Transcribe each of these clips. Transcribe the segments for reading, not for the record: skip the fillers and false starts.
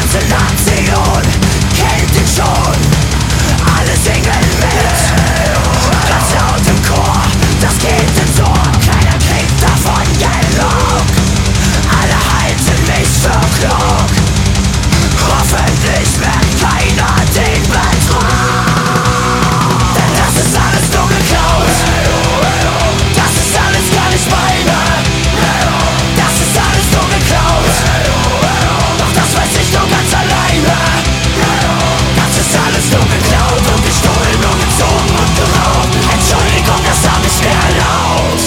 Nation kennt ihn schon, alle singen mit, ganz laut im Chor, das geht ins Ohr, keiner kriegt davon genug, alle halten mich für klug, hoffentlich merkt keiner den Betrug, denn das ist alles nur geklaut, das ist alles gar nicht meine, das ist alles nur geklaut, doch das weiß ich nur ganz alleine, das ist alles nur geklaut und gestohlen und gezogen und geraubt, Entschuldigung, das hab ich mir erlaubt.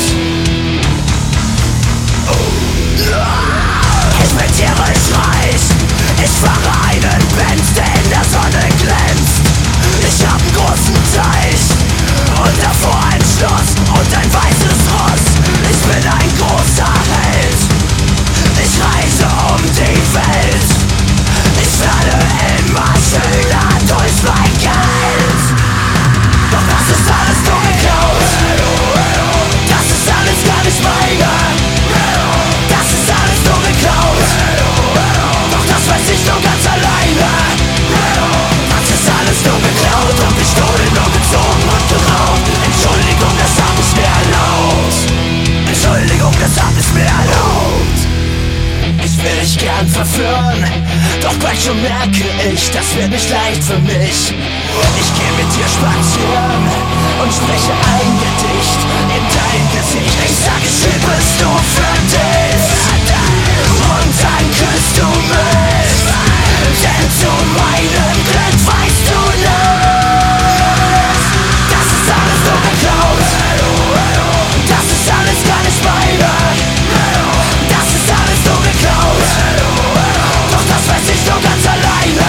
Ich bin tierisch reich, ich fahre einen Benz, der in der Sonne glänzt. Ich hab einen großen Teich und davor ein Schloss und ein weißes Ross. Ich bin ein großer Held, ich reise um die Welt. Ich werde immer schöner durch mein Geld. Doch das ist alles nur geklaut, das ist alles gar nicht meine. Das ist alles nur geklaut, doch das weiß ich nur ganz alleine. Das ist alles nur geklaut und gestohlen und gezogen und geraubt. Entschuldigung, das hab ich mir erlaubt. Entschuldigung, das hab ich mir erlaubt. Ich will dich gern verführen, doch bald schon merke ich, das wird nicht leicht für mich. Ich geh mit dir spazieren und spreche ein Gedicht in dein Gesicht. Ich sage, ich liebe es nur für dich und dann küsst du mich, denn zu meinem Glück weißt du nicht. Das ist alles nur geklaut, das ist alles gar nicht meine. Das ist alles nur geklaut, doch das weiß ich nur ganz alleine.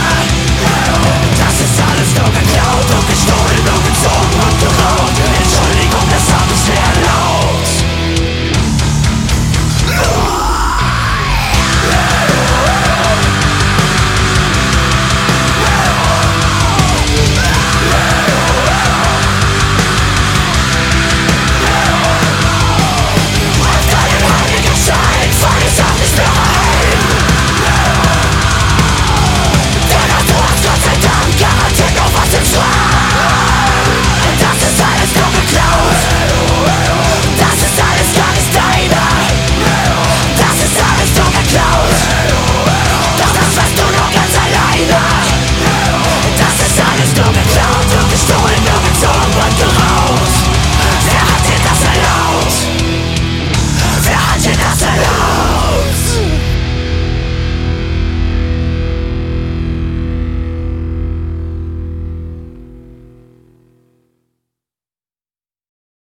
Das ist alles nur geklaut und gestohlen und gezogen und geraubt. Entschuldigung, das hab ich mir erlaubt. Wer hat dir das erlaubt? Wer hat dir das erlaubt?